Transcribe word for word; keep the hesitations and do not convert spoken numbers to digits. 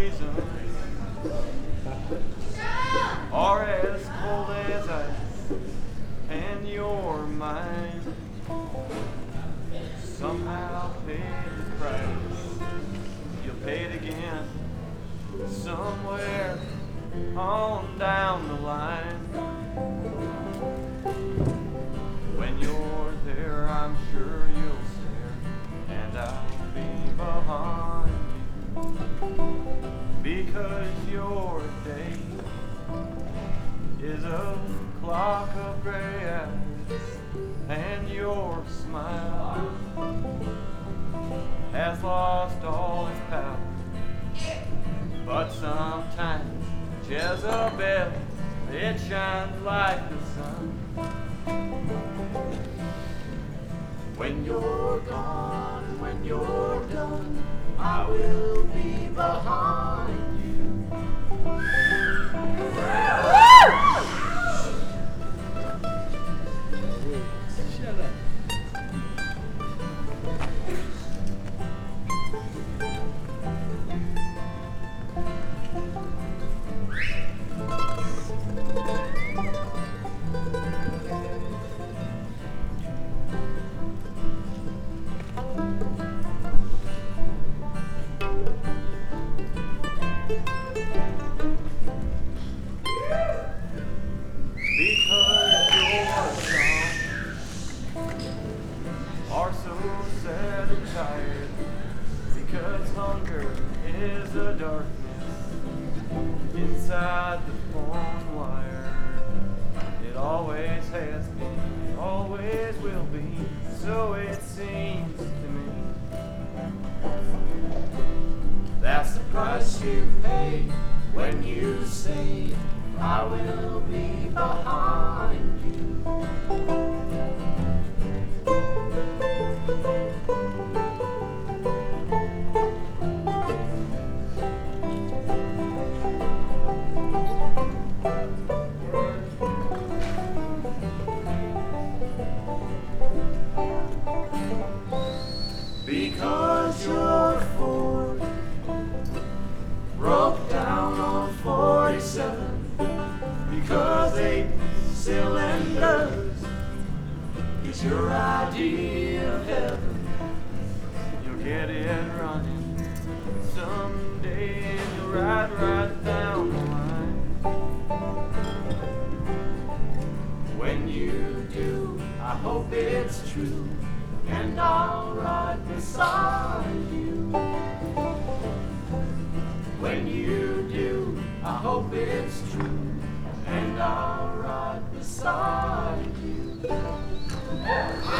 seasons are as cold as ice, and you're mine. Somehow pay the price. You'll pay it again somewhere on down the line. When you're there, I'm sure you'll stare, and I'll be behind you, because your day is a clock of gray hours, and your smile has lost all its power. But sometimes Jezebel, it shines like the sun. When you're gone, when you're done, I will be behind you. Shut up. Because your songs are so sad and tired, because hunger is a darkness inside the phone wire. It always has been, it always will be, so it seems to me. That's the price you pay when you say I will be behind you. Because your Ford broke down on forty-seven. Because eight cylinders is your idea of heaven. You'll get it running someday, and you'll ride right down the line. When you do, I hope it's true, and I'll ride beside you. When you do, I hope it's true, and I'll ride beside you.